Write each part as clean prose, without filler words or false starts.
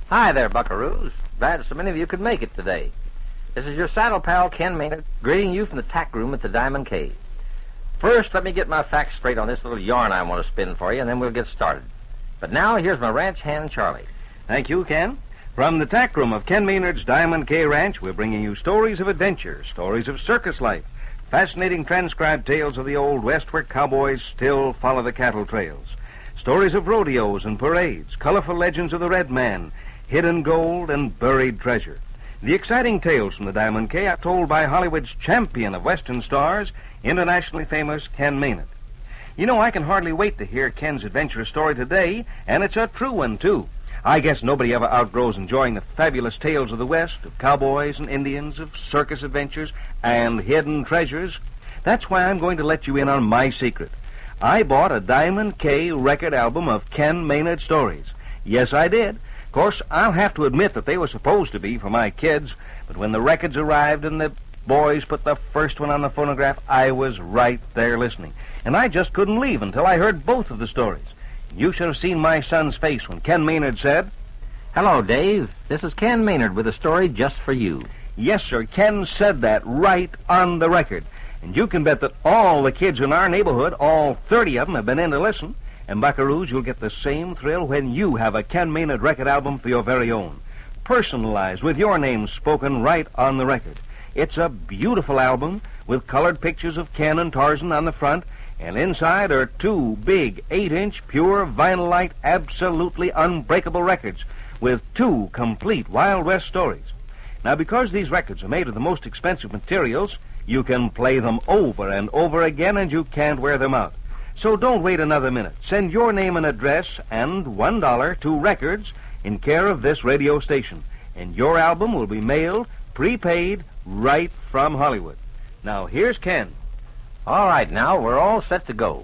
Hi there, buckaroos. Glad so many of you could make it today. This is your saddle pal, Ken Maynard, greeting you from the tack room at the Diamond Cave. First, let me get my facts straight on this little yarn I want to spin for you, and then we'll get started. But now, here's my ranch hand, Charlie. Thank you, Ken. From the tack room of Ken Maynard's Diamond K Ranch, we're bringing you stories of adventure, stories of circus life, fascinating transcribed tales of the Old West where cowboys still follow the cattle trails, stories of rodeos and parades, colorful legends of the Red Man, hidden gold and buried treasure. The exciting tales from the Diamond K are told by Hollywood's champion of Western stars, internationally famous Ken Maynard. You know, I can hardly wait to hear Ken's adventurous story today, and it's a true one, too. I guess nobody ever outgrows enjoying the fabulous tales of the West, of cowboys and Indians, of circus adventures, and hidden treasures. That's why I'm going to let you in on my secret. I bought a Diamond K record album of Ken Maynard stories. Yes, I did. Of course, I'll have to admit that they were supposed to be for my kids, but when the records arrived and the boys put the first one on the phonograph, I was right there listening. And I just couldn't leave until I heard both of the stories. You should have seen my son's face when Ken Maynard said, Hello, Dave. This is Ken Maynard with a story just for you. Yes, sir, Ken said that right on the record. And you can bet that all the kids in our neighborhood, all 30 of them, have been in to listen. And, buckaroos, you'll get the same thrill when you have a Ken Maynard record album for your very own. Personalized, with your name spoken right on the record. It's a beautiful album with colored pictures of Ken and Tarzan on the front, and inside are two big 8-inch pure vinylite, absolutely unbreakable records with two complete Wild West stories. Now, because these records are made of the most expensive materials, you can play them over and over again, and you can't wear them out. So don't wait another minute. Send your name and address and $1 to Records in care of this radio station, and your album will be mailed prepaid right from Hollywood. Now, here's Ken. All right, now, we're all set to go.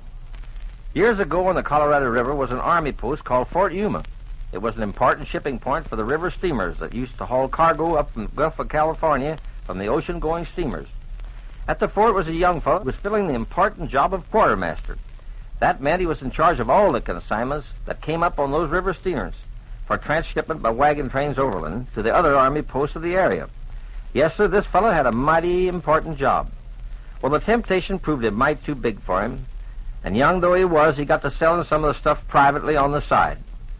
Years ago on the Colorado River was an army post called Fort Yuma. It was an important shipping point for the river steamers that used to haul cargo up from the Gulf of California from the ocean-going steamers. At the fort was a young fellow who was filling the important job of quartermaster. That meant he was in charge of all the consignments that came up on those river steamers for transshipment by wagon trains overland to the other army posts of the area. Yes, sir, this fellow had a mighty important job. Well, the temptation proved a mite too big for him, and young though he was, he got to selling some of the stuff privately on the side.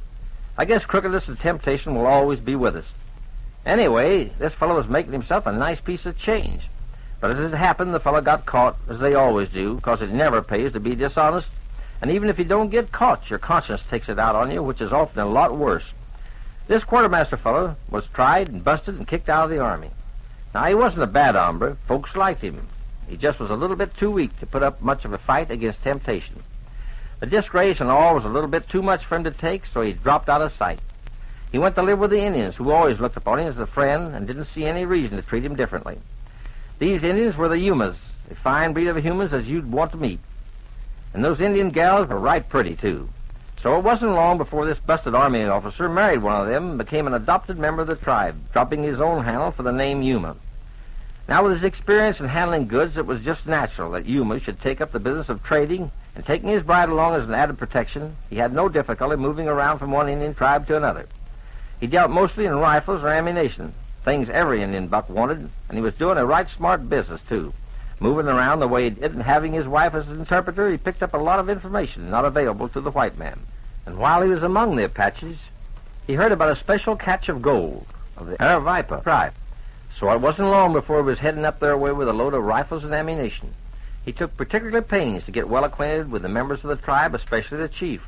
I guess crookedness and temptation will always be with us. Anyway, this fellow was making himself a nice piece of change. But as it happened, the fellow got caught, as they always do, because it never pays to be dishonest. And even if you don't get caught, your conscience takes it out on you, which is often a lot worse. This quartermaster fellow was tried and busted and kicked out of the army. Now, he wasn't a bad hombre. Folks liked him. He just was a little bit too weak to put up much of a fight against temptation. The disgrace and all was a little bit too much for him to take, so he dropped out of sight. He went to live with the Indians, who always looked upon him as a friend and didn't see any reason to treat him differently. These Indians were the Yumas, a fine breed of humans as you'd want to meet. And those Indian gals were right pretty, too. So it wasn't long before this busted army officer married one of them and became an adopted member of the tribe, dropping his own handle for the name Yuma. Now, with his experience in handling goods, it was just natural that Yuma should take up the business of trading, and taking his bride along as an added protection, he had no difficulty moving around from one Indian tribe to another. He dealt mostly in rifles or ammunition, things every Indian buck wanted, and he was doing a right smart business, too. Moving around the way he did and having his wife as an interpreter, he picked up a lot of information not available to the white man. And while he was among the Apaches, he heard about a special catch of gold of the Aravaipa tribe. So it wasn't long before he was heading up their way with a load of rifles and ammunition. He took particular pains to get well acquainted with the members of the tribe, especially the chief.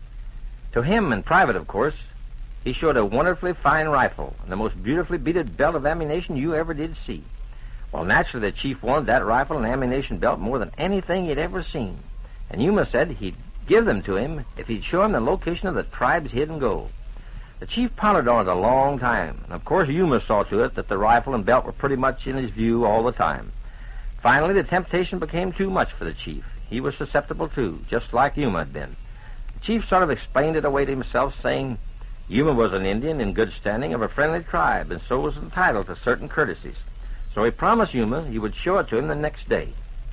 To him, in private, of course, he showed a wonderfully fine rifle and the most beautifully beaded belt of ammunition you ever did see. Well, naturally, the chief wanted that rifle and ammunition belt more than anything he'd ever seen. And Yuma said he'd give them to him if he'd show him the location of the tribe's hidden gold. The chief pondered on it a long time, and of course Yuma saw to it that the rifle and belt were pretty much in his view all the time. Finally, the temptation became too much for the chief. He was susceptible, too, just like Yuma had been. The chief sort of explained it away to himself, saying Yuma was an Indian in good standing of a friendly tribe, and so was entitled to certain courtesies. So he promised Yuma he would show it to him the next day.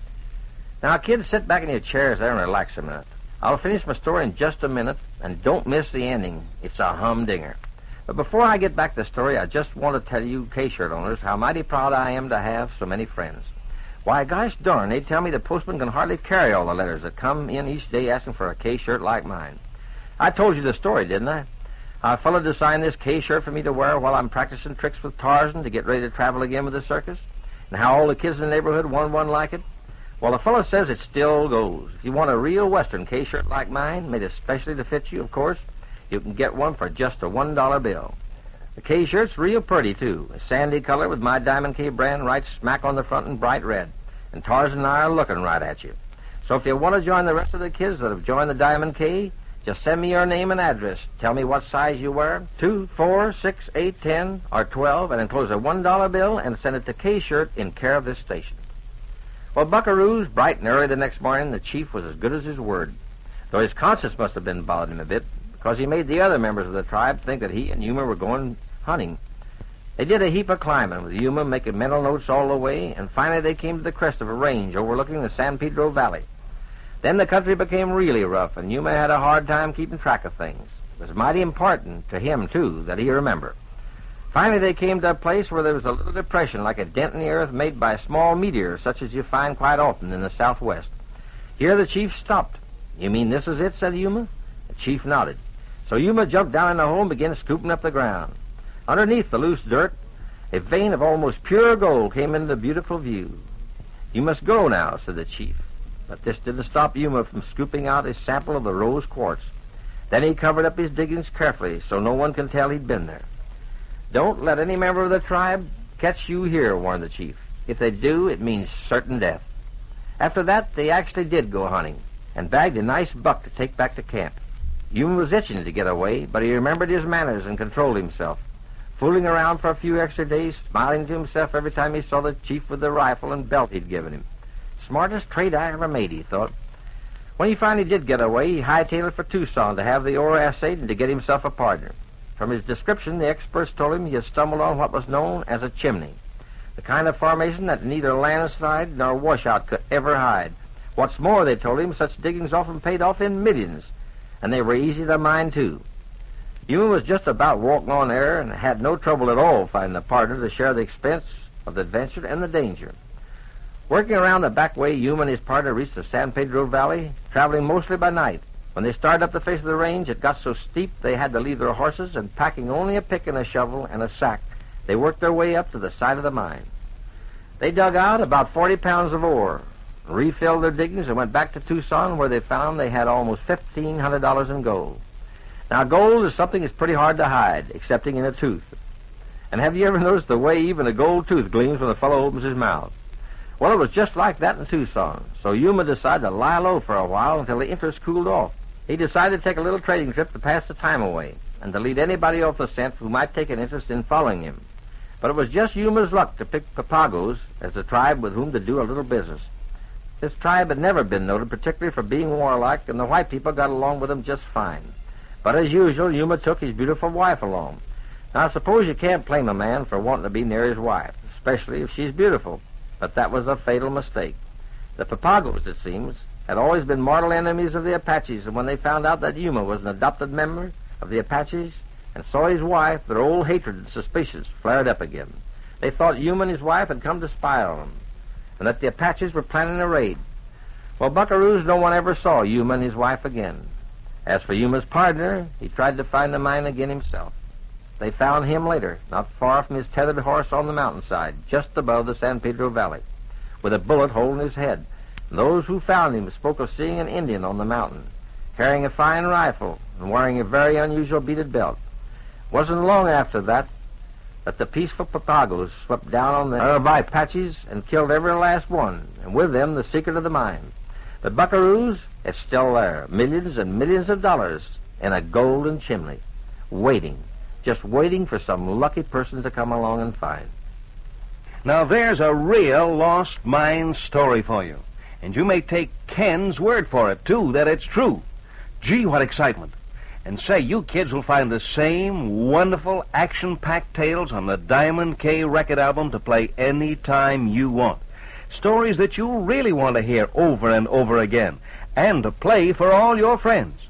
Now, kids, sit back in your chairs there and relax a minute. I'll finish my story in just a minute, and don't miss the ending. It's a humdinger. But before I get back to the story, I just want to tell you K-shirt owners how mighty proud I am to have so many friends. Why, gosh darn, they tell me the postman can hardly carry all the letters that come in each day asking for a K-shirt like mine. I told you the story, didn't I? How a fellow designed this K-shirt for me to wear while I'm practicing tricks with Tarzan to get ready to travel again with the circus, and how all the kids in the neighborhood wanted one like it. Well, the fellow says it still goes. If you want a real Western K-shirt like mine, made especially to fit you, of course, you can get one for just a $1 bill. The K-shirt's real pretty, too. A sandy color with my Diamond K brand right smack on the front in bright red. And Tarzan and I are looking right at you. So if you want to join the rest of the kids that have joined the Diamond K, just send me your name and address. Tell me what size you wear, 2, 4, 6, 8, 10, or 12, and enclose a $1 bill and send it to K-shirt in care of this station. Well, buckaroos, bright and early the next morning, the chief was as good as his word, though his conscience must have been bothering him a bit, because he made the other members of the tribe think that he and Yuma were going hunting. They did a heap of climbing, with Yuma making mental notes all the way, and finally they came to the crest of a range overlooking the San Pedro Valley. Then the country became really rough, and Yuma had a hard time keeping track of things. It was mighty important to him, too, that he remember. Finally, they came to a place where there was a little depression like a dent in the earth made by a small meteor, such as you find quite often in the southwest. Here the chief stopped. "You mean this is it?" said Yuma. The chief nodded. So Yuma jumped down in the hole and began scooping up the ground. Underneath the loose dirt, a vein of almost pure gold came into beautiful view. "You must go now," said the chief. But this didn't stop Yuma from scooping out a sample of the rose quartz. Then he covered up his diggings carefully so no one can tell he'd been there. "Don't let any member of the tribe catch you here," warned the chief. "If they do, it means certain death." After that, they actually did go hunting and bagged a nice buck to take back to camp. Yuma was itching to get away, but he remembered his manners and controlled himself, fooling around for a few extra days, smiling to himself every time he saw the chief with the rifle and belt he'd given him. Smartest trade I ever made, he thought. When he finally did get away, he hightailed for Tucson to have the ore assayed and to get himself a partner. From his description, the experts told him he had stumbled on what was known as a chimney, the kind of formation that neither landslide nor washout could ever hide. What's more, they told him, such diggings often paid off in millions, and they were easy to mine, too. Yuma was just about walking on air and had no trouble at all finding a partner to share the expense of the adventure and the danger. Working around the back way, Yuma and his partner reached the San Pedro Valley, traveling mostly by night. When they started up the face of the range, it got so steep they had to leave their horses, and packing only a pick and a shovel and a sack, they worked their way up to the side of the mine. They dug out about 40 pounds of ore, refilled their diggings, and went back to Tucson, where they found they had almost $1,500 in gold. Now, gold is something that's pretty hard to hide, excepting in a tooth. And have you ever noticed the way even a gold tooth gleams when a fellow opens his mouth? Well, it was just like that in Tucson, so Yuma decided to lie low for a while until the interest cooled off. He decided to take a little trading trip to pass the time away and to lead anybody off the scent who might take an interest in following him. But it was just Yuma's luck to pick Papagos as the tribe with whom to do a little business. This tribe had never been noted particularly for being warlike, and the white people got along with them just fine. But as usual, Yuma took his beautiful wife along. Now, suppose you can't blame a man for wanting to be near his wife, especially if she's beautiful. But that was a fatal mistake. The Papagos, it seems, had always been mortal enemies of the Apaches, and when they found out that Yuma was an adopted member of the Apaches and saw his wife, their old hatred and suspicions flared up again. They thought Yuma and his wife had come to spy on them, and that the Apaches were planning a raid. Well, buckaroos, no one ever saw Yuma and his wife again. As for Yuma's partner, he tried to find the mine again himself. They found him later, not far from his tethered horse on the mountainside, just above the San Pedro Valley, with a bullet hole in his head. And those who found him spoke of seeing an Indian on the mountain, carrying a fine rifle and wearing a very unusual beaded belt. It wasn't long after that the peaceful Papagos swept down on the Apaches and killed every last one, and with them the secret of the mine. But buckaroos, it's still there, millions and millions of dollars in a golden chimney, waiting, just waiting for some lucky person to come along and find. Now, there's a real lost mine story for you. And you may take Ken's word for it, too, that it's true. Gee, what excitement. And say, you kids will find the same wonderful action-packed tales on the Diamond K record album to play any time you want. Stories that you really want to hear over and over again, and to play for all your friends.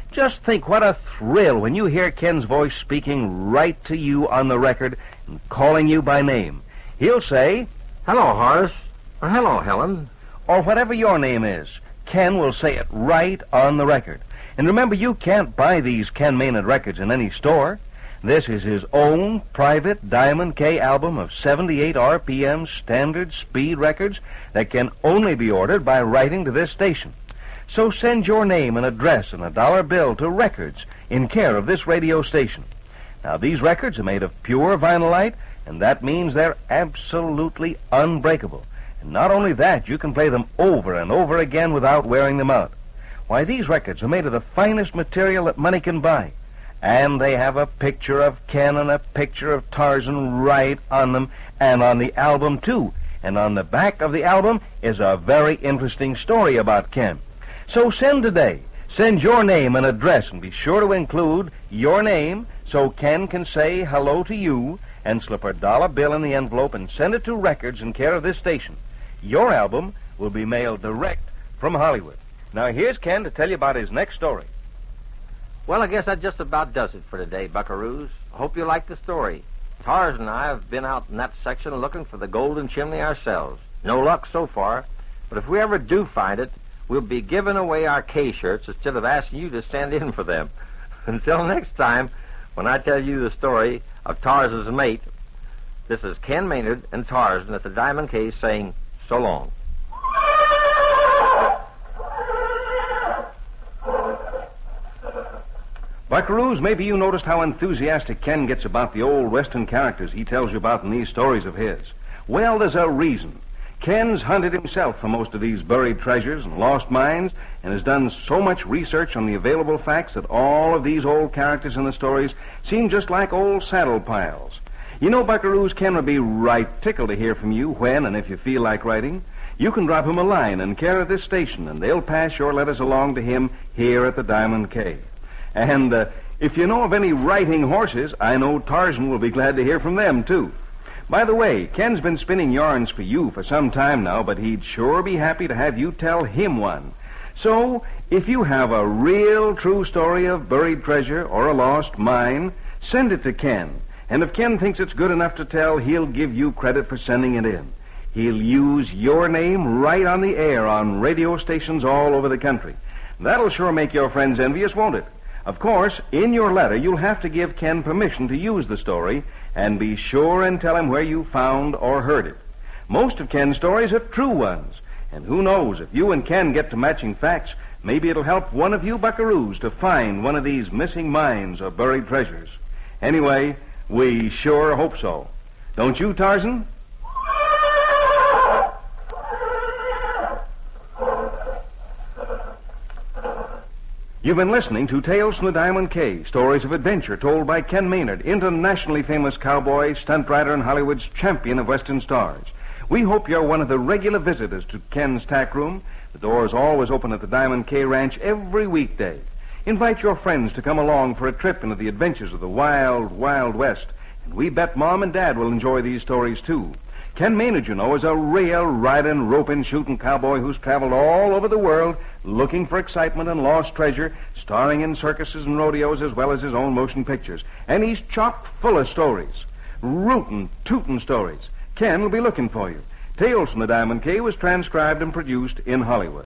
Just think what a thrill when you hear Ken's voice speaking right to you on the record and calling you by name. He'll say, "Hello, Horace," or "Hello, Helen," or whatever your name is. Ken will say it right on the record. And remember, you can't buy these Ken Maynard records in any store. This is his own private Diamond K album of 78 RPM standard speed records that can only be ordered by writing to this station. So send your name and address and a $1 bill to Records in care of this radio station. Now, these records are made of pure vinylite, and that means they're absolutely unbreakable. And not only that, you can play them over and over again without wearing them out. Why, these records are made of the finest material that money can buy. And they have a picture of Ken and a picture of Tarzan right on them, and on the album, too. And on the back of the album is a very interesting story about Ken. So send today. Send your name and address, and be sure to include your name so Ken can say hello to you, and slip a $1 bill in the envelope and send it to Records in care of this station. Your album will be mailed direct from Hollywood. Now, here's Ken to tell you about his next story. Well, I guess that just about does it for today, buckaroos. I hope you like the story. Tarzan and I have been out in that section looking for the Golden Chimney ourselves. No luck so far, but if we ever do find it, we'll be giving away our K-shirts instead of asking you to send in for them. Until next time, when I tell you the story of Tarzan's mate, this is Ken Maynard and Tarzan at the Diamond K saying so long. Buckaroos, maybe you noticed how enthusiastic Ken gets about the old Western characters he tells you about in these stories of his. Well, there's a reason. Ken's hunted himself for most of these buried treasures and lost mines, and has done so much research on the available facts that all of these old characters in the stories seem just like old saddle piles. You know, buckaroos, Ken would be right tickled to hear from you when and if you feel like writing. You can drop him a line in care of this station, and they'll pass your letters along to him here at the Diamond K. And if you know of any writing horses, I know Tarzan will be glad to hear from them, too. By the way, Ken's been spinning yarns for you for some time now, but he'd sure be happy to have you tell him one. So, if you have a real true story of buried treasure or a lost mine, send it to Ken. And if Ken thinks it's good enough to tell, he'll give you credit for sending it in. He'll use your name right on the air on radio stations all over the country. That'll sure make your friends envious, won't it? Of course, in your letter, you'll have to give Ken permission to use the story, and be sure and tell him where you found or heard it. Most of Ken's stories are true ones, and who knows, if you and Ken get to matching facts, maybe it'll help one of you buckaroos to find one of these missing mines or buried treasures. Anyway, we sure hope so. Don't you, Tarzan? You've been listening to Tales from the Diamond K, stories of adventure told by Ken Maynard, internationally famous cowboy, stunt rider, and Hollywood's champion of Western stars. We hope you're one of the regular visitors to Ken's Tack Room. The door is always open at the Diamond K Ranch every weekday. Invite your friends to come along for a trip into the adventures of the wild, wild West. And we bet Mom and Dad will enjoy these stories, too. Ken Maynard, you know, is a real riding, roping, shooting cowboy who's traveled all over the world looking for excitement and lost treasure, starring in circuses and rodeos as well as his own motion pictures. And he's chock full of stories. Rootin', tootin' stories. Ken will be looking for you. Tales from the Diamond K was transcribed and produced in Hollywood.